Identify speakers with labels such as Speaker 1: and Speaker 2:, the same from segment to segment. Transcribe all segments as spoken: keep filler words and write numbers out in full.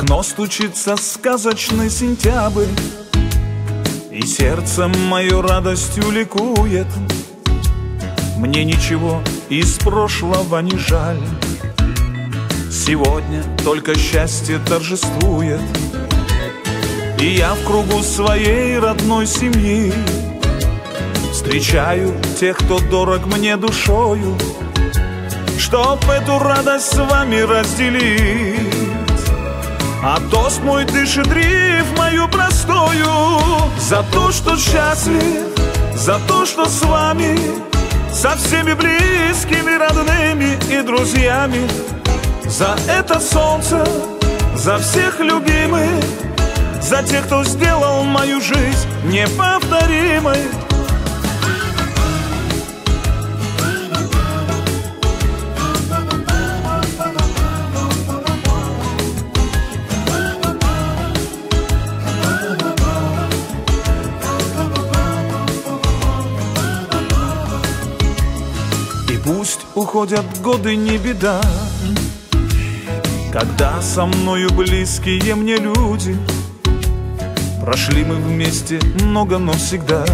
Speaker 1: окно стучится сказочный сентябрь, и сердце мое радостью ликует. Мне ничего из прошлого не жаль, сегодня только счастье торжествует. И я в кругу своей родной семьи встречаю тех, кто дорог мне душою, чтоб эту радость с вами разделить. А тост мой дышит рифмою простою: за то, что счастлив, за то, что с вами, со всеми близкими, родными и друзьями. За это солнце, за всех любимых, за тех, кто сделал мою жизнь неповторимой. Пусть уходят годы, не беда, когда со мною близкие мне люди. Прошли мы вместе много, но всегда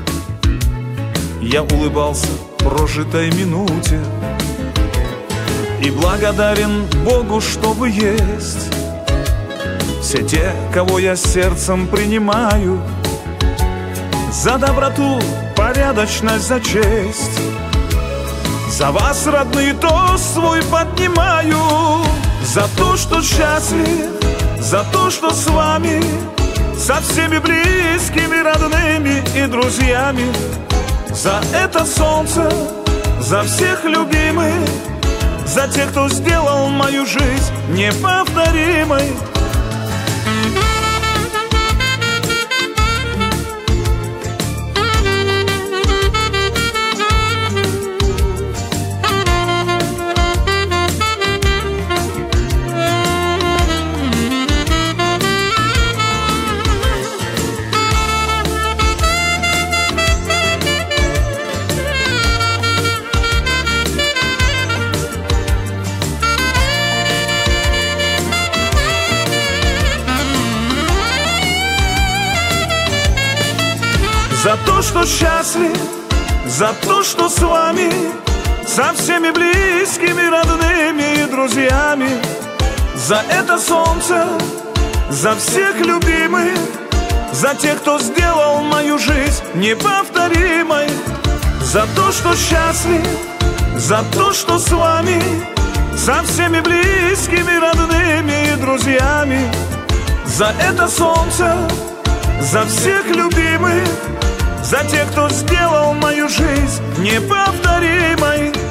Speaker 1: я улыбался прожитой минуте и благодарен Богу, что вы есть. Все те, кого я сердцем принимаю, за доброту, порядочность, за честь. За вас, родные, тост свой поднимаю, за то, что счастлив, за то, что с вами, со всеми близкими, родными и друзьями. За это солнце, за всех любимых, за тех, кто сделал мою жизнь неповторимой. За то, что счастлив, за то, что с вами, со всеми близкими, родными и друзьями. За это солнце, за всех любимых, за тех, кто сделал мою жизнь неповторимой. За то, что счастлив, за то, что с вами, со всеми близкими, родными и друзьями. За это солнце, за всех любимых, за тех, кто сделал мою жизнь неповторимой.